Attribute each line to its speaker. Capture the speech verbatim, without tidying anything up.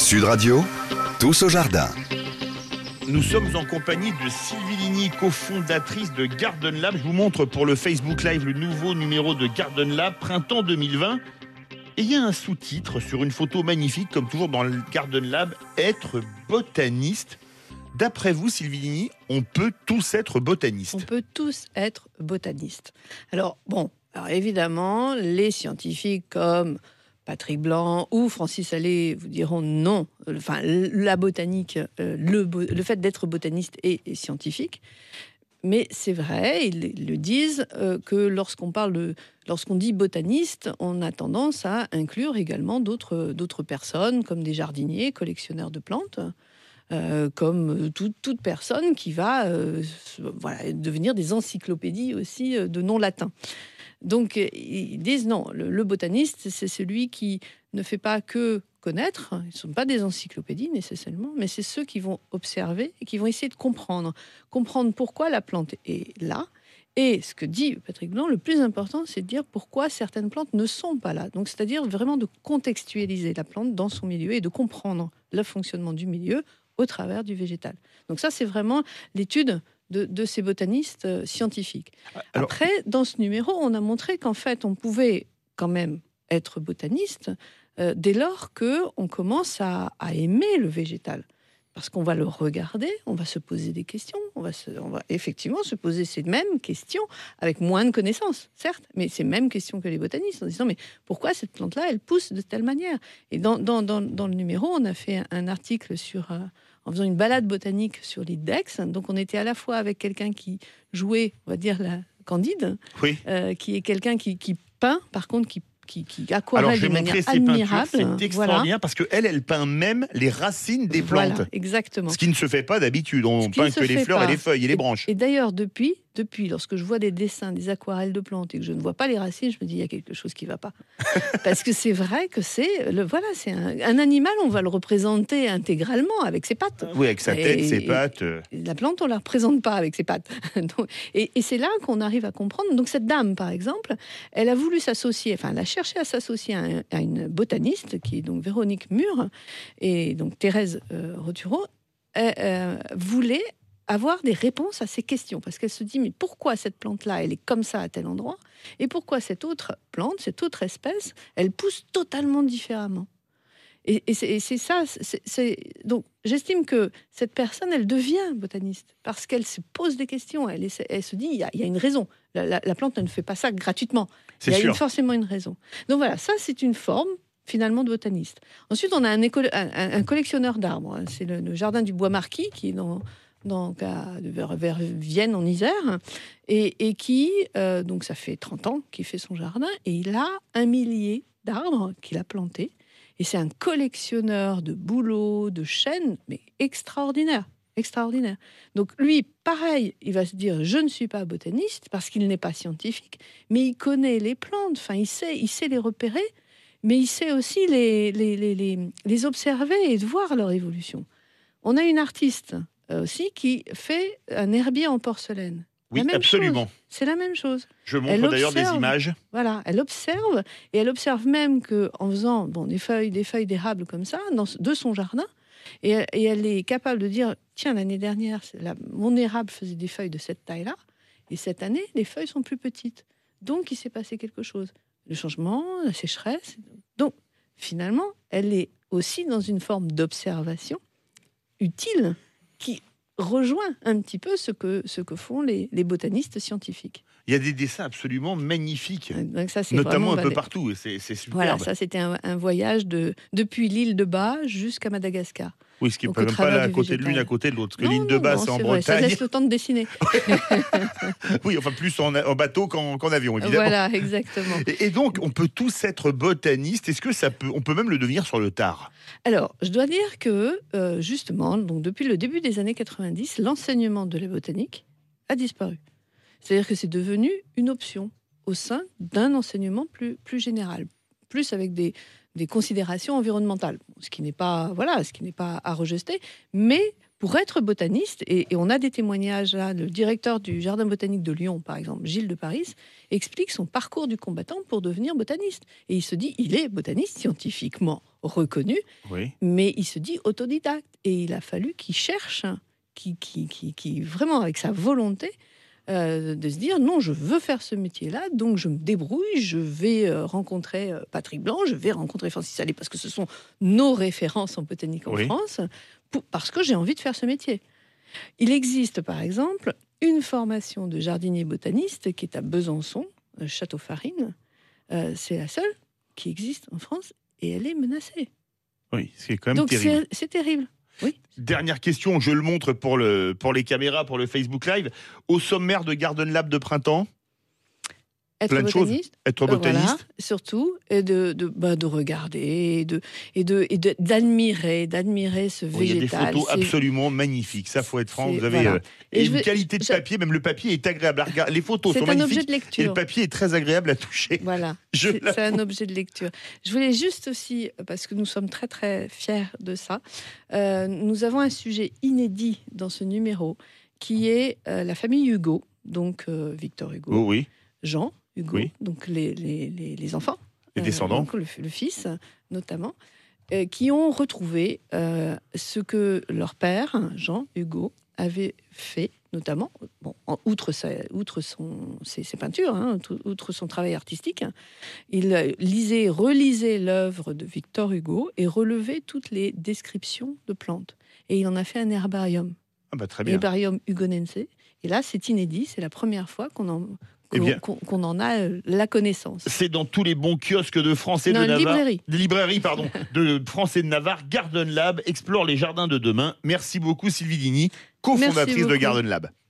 Speaker 1: Sud Radio, tous au jardin.
Speaker 2: Nous sommes en compagnie de Sylvie Ligny, cofondatrice de Garden Lab. Je vous montre pour le Facebook Live le nouveau numéro de Garden Lab, printemps deux mille vingt. Et il y a un sous-titre sur une photo magnifique, comme toujours dans le Garden Lab, être botaniste. D'après vous, Sylvie Ligny, on peut tous être botanistes.
Speaker 3: On peut tous être botanistes. Alors, bon, alors évidemment, les scientifiques comme Patrick Blanc ou Francis Allais vous diront non. Enfin, la botanique, le, le fait d'être botaniste est, est scientifique. Mais c'est vrai, ils le disent, euh, que lorsqu'on parle de, lorsqu'on dit botaniste, on a tendance à inclure également d'autres, d'autres personnes, comme des jardiniers, collectionneurs de plantes, euh, comme tout, toute personne qui va euh, voilà, devenir des encyclopédies aussi de noms latins. Donc, ils disent non, le, le botaniste, c'est celui qui ne fait pas que connaître, ils ne sont pas des encyclopédies nécessairement, mais c'est ceux qui vont observer et qui vont essayer de comprendre, comprendre pourquoi la plante est là. Et ce que dit Patrick Blanc, le plus important, c'est de dire pourquoi certaines plantes ne sont pas là. Donc, c'est-à-dire vraiment de contextualiser la plante dans son milieu et de comprendre le fonctionnement du milieu au travers du végétal. Donc ça, c'est vraiment l'étude De, de ces botanistes euh, scientifiques. Alors, après, dans ce numéro, on a montré qu'en fait, on pouvait quand même être botaniste euh, dès lors qu'on commence à, à aimer le végétal. Parce qu'on va le regarder, on va se poser des questions, on va, se, on va effectivement se poser ces mêmes questions avec moins de connaissances, certes, mais ces mêmes questions que les botanistes, en disant mais pourquoi cette plante-là, elle pousse de telle manière? Et dans, dans, dans, dans le numéro, on a fait un, un article sur... Euh, en faisant une balade botanique sur l'île d'Aix. Donc, on était à la fois avec quelqu'un qui jouait, on va dire, la Candide,
Speaker 2: oui.
Speaker 3: euh, qui est quelqu'un qui, qui peint, par contre, qui Qui, qui aquarelle de manière admirable.
Speaker 2: C'est extraordinaire
Speaker 3: voilà.
Speaker 2: parce qu'elle, elle peint même les racines des plantes.
Speaker 3: Voilà, exactement.
Speaker 2: Ce qui ne se fait pas d'habitude. On peint que les fleurs
Speaker 3: pas.
Speaker 2: et les feuilles et les branches.
Speaker 3: Et, et d'ailleurs, depuis, depuis, lorsque je vois des dessins, des aquarelles de plantes et que je ne vois pas les racines, je me dis il y a quelque chose qui ne va pas. Parce que c'est vrai que c'est, le, voilà, c'est un, un animal, on va le représenter intégralement avec ses pattes.
Speaker 2: Oui, avec sa tête, et, ses pattes.
Speaker 3: Et la plante, on ne la représente pas avec ses pattes. Donc, et, et c'est là qu'on arrive à comprendre. Donc cette dame, par exemple, elle a voulu s'associer, enfin, elle a cherché à s'associer à, un, à une botaniste qui est donc Véronique Mur et donc Thérèse euh, Rotureau euh, euh, voulait avoir des réponses à ces questions parce qu'elle se dit mais pourquoi cette plante-là elle est comme ça à tel endroit et pourquoi cette autre plante, cette autre espèce, elle pousse totalement différemment. Et, et, c'est, et c'est ça, c'est, c'est... donc j'estime que cette personne, elle devient botaniste parce qu'elle se pose des questions, elle, essaie, elle se dit, il y, y a une raison, la, la, la plante elle ne fait pas ça gratuitement,
Speaker 2: c'est
Speaker 3: il y a
Speaker 2: sûr.
Speaker 3: Une, forcément une raison. Donc voilà, ça c'est une forme finalement de botaniste. Ensuite, on a un, éco- un, un collectionneur d'arbres, c'est le, le jardin du Bois Marquis qui est dans... Donc à, vers, vers Vienne en Isère, et, et qui, euh, donc ça fait trente ans qu'il fait son jardin, et il a un millier d'arbres qu'il a plantés, et c'est un collectionneur de bouleaux, de chênes, mais extraordinaire, extraordinaire. Donc lui, pareil, il va se dire, je ne suis pas botaniste, parce qu'il n'est pas scientifique, mais il connaît les plantes, enfin il sait, il sait les repérer, mais il sait aussi les, les, les, les, les observer et de voir leur évolution. On a une artiste aussi qui fait un herbier en porcelaine.
Speaker 2: Oui, absolument.
Speaker 3: Chose. C'est la même chose.
Speaker 2: Je montre
Speaker 3: elle
Speaker 2: d'ailleurs
Speaker 3: observe,
Speaker 2: des images.
Speaker 3: Voilà, elle observe et elle observe même que en faisant bon des feuilles, des feuilles d'érable comme ça dans, de son jardin, et, et elle est capable de dire tiens l'année dernière la, mon érable faisait des feuilles de cette taille-là et cette année les feuilles sont plus petites. Donc il s'est passé quelque chose. Le changement, la sécheresse. Donc finalement, elle est aussi dans une forme d'observation utile qui rejoint un petit peu ce que, ce que font les, les botanistes scientifiques.
Speaker 2: Il y a des dessins absolument magnifiques,
Speaker 3: donc ça, c'est
Speaker 2: notamment un peu
Speaker 3: des...
Speaker 2: partout, c'est, c'est superbe.
Speaker 3: Voilà, ça c'était un, un voyage de, depuis l'île de Bas jusqu'à Madagascar.
Speaker 2: Oui, ce qui n'est pas, pas là à côté végétal. de l'une, à côté de l'autre, parce que l'île de Bas, c'est en Bretagne.
Speaker 3: Ça laisse le temps de dessiner.
Speaker 2: Oui, enfin plus en, en bateau qu'en, qu'en avion, évidemment.
Speaker 3: Voilà, exactement.
Speaker 2: Et, et donc, on peut tous être botanistes. Est-ce que ça peut, on peut même le devenir sur le tard?
Speaker 3: Alors, je dois dire que, euh, justement, donc depuis le début des années quatre-vingt-dix, l'enseignement de la botanique a disparu. C'est-à-dire que c'est devenu une option au sein d'un enseignement plus, plus général, plus avec des... des considérations environnementales, ce qui n'est pas, voilà, ce qui n'est pas à rejeter, mais pour être botaniste, et, et on a des témoignages là, le directeur du jardin botanique de Lyon, par exemple, Gilles de Paris, explique son parcours du combattant pour devenir botaniste. Et il se dit, il est botaniste scientifiquement. reconnu,
Speaker 2: Oui.
Speaker 3: mais il se dit autodidacte. Et il a fallu qu'il cherche, qu'il, qu'il, qu'il, qu'il- vraiment avec sa volonté, euh, de se dire non, je veux faire ce métier-là, donc je me débrouille, je vais euh, rencontrer euh, Patrick Blanc, je vais rencontrer Francis Allais, parce que ce sont nos références en botanique en
Speaker 2: Oui.
Speaker 3: France, pour- parce que j'ai envie de faire ce métier. Il existe par exemple une formation de jardinier botaniste qui est à Besançon, euh, Château-Farine. Euh, c'est la seule qui existe en France et elle est menacée.
Speaker 2: Oui, c'est quand même
Speaker 3: Donc
Speaker 2: terrible.
Speaker 3: c'est, c'est terrible. Oui.
Speaker 2: Dernière question, je le montre pour, le, pour les caméras, pour le Facebook Live. Au sommaire de Garden Lab de printemps,
Speaker 3: Être
Speaker 2: plein de choses.
Speaker 3: botaniste,
Speaker 2: Être
Speaker 3: euh,
Speaker 2: botaniste.
Speaker 3: voilà, surtout, et de, de, bah, de regarder, et, de, et, de, et de, d'admirer, d'admirer ce
Speaker 2: Bon, il y a des
Speaker 3: végétal.
Speaker 2: photos
Speaker 3: C'est-
Speaker 2: absolument magnifiques. Ça, faut être franc.
Speaker 3: c'est-
Speaker 2: Vous avez
Speaker 3: voilà.
Speaker 2: euh,
Speaker 3: Et
Speaker 2: et
Speaker 3: je
Speaker 2: une
Speaker 3: veux-
Speaker 2: qualité de
Speaker 3: je-
Speaker 2: papier. Même le papier est agréable à regarder. Les photos
Speaker 3: C'est
Speaker 2: sont
Speaker 3: un objet
Speaker 2: magnifiques
Speaker 3: de
Speaker 2: et le
Speaker 3: lecture.
Speaker 2: papier est très agréable à toucher.
Speaker 3: Voilà,
Speaker 2: Je
Speaker 3: c'est, c'est un
Speaker 2: l'avoue.
Speaker 3: objet de lecture. Je voulais juste aussi, parce que nous sommes très très fiers de ça, euh, nous avons un sujet inédit dans ce numéro qui est euh, la famille Hugo, donc euh, Victor Hugo,
Speaker 2: Oh oui,
Speaker 3: Jean Hugo,
Speaker 2: Oui.
Speaker 3: donc les, les, les, les enfants,
Speaker 2: les
Speaker 3: euh,
Speaker 2: descendants.
Speaker 3: donc le, le fils notamment, euh, qui ont retrouvé euh, ce que leur père, Jean Hugo, avait fait, notamment, bon, en- outre, sa, outre son, ses, ses peintures, hein, tout- outre son travail artistique, il euh, lisait, relisait l'œuvre de Victor Hugo et relevait toutes les descriptions de plantes. Et il en a fait un herbarium,
Speaker 2: Ah bah, très bien.
Speaker 3: l'herbarium hugonense. Et là, c'est inédit, c'est la première fois qu'on en,
Speaker 2: Eh
Speaker 3: qu'on,
Speaker 2: bien.
Speaker 3: qu'on- qu'on en a euh, la connaissance.
Speaker 2: C'est dans tous les bons kiosques de France et
Speaker 3: Non,
Speaker 2: de
Speaker 3: une
Speaker 2: Navarre.
Speaker 3: librairie.
Speaker 2: Des librairies, pardon, de France et de Navarre. Garden Lab explore les jardins de demain. Merci beaucoup Sylvie Dini, cofondatrice
Speaker 3: Merci
Speaker 2: de
Speaker 3: beaucoup.
Speaker 2: Garden Lab.